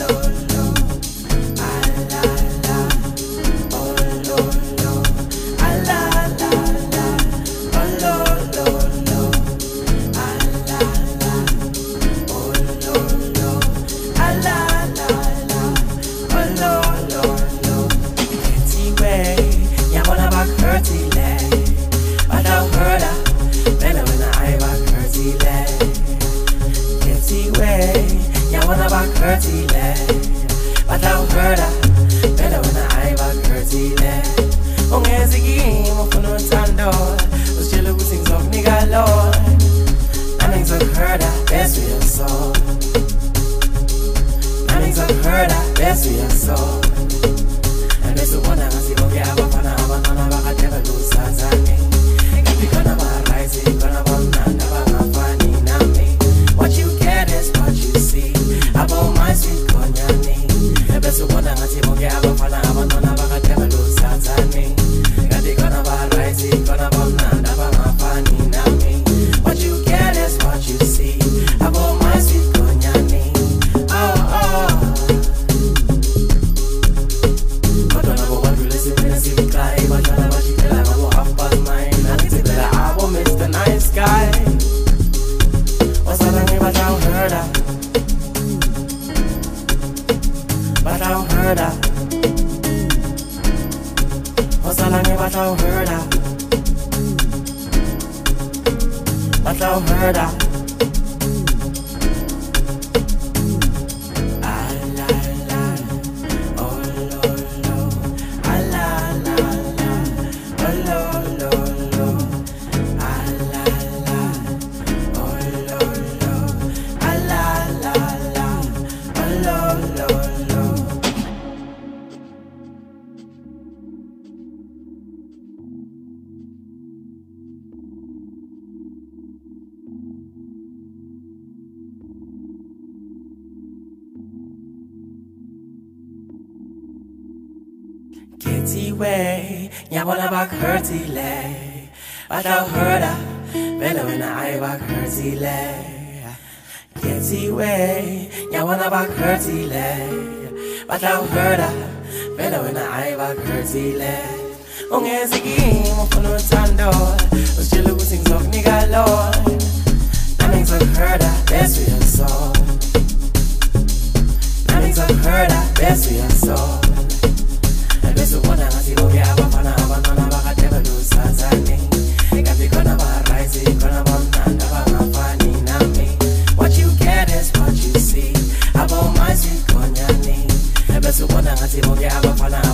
Kitty way, nyabona bak hurty lay. Without herda, velo in the eye bak hurty lay. Kitty way, nyabona bak hurty lay. Without herda, velo in the eye bak hurty lay. Ungezigi mo puno tando, ushilo using sok nigalo. Naming sok herda, best we have soul. Naming sok herda, best we have soul. Beso bona ngasi oge abafana abantwana bakadeba lusazane Ekapi kona baraisi kona bamnanda bangafani nami What you get is what you see Abo my sweet konyani Beso bona ngasi oge abafana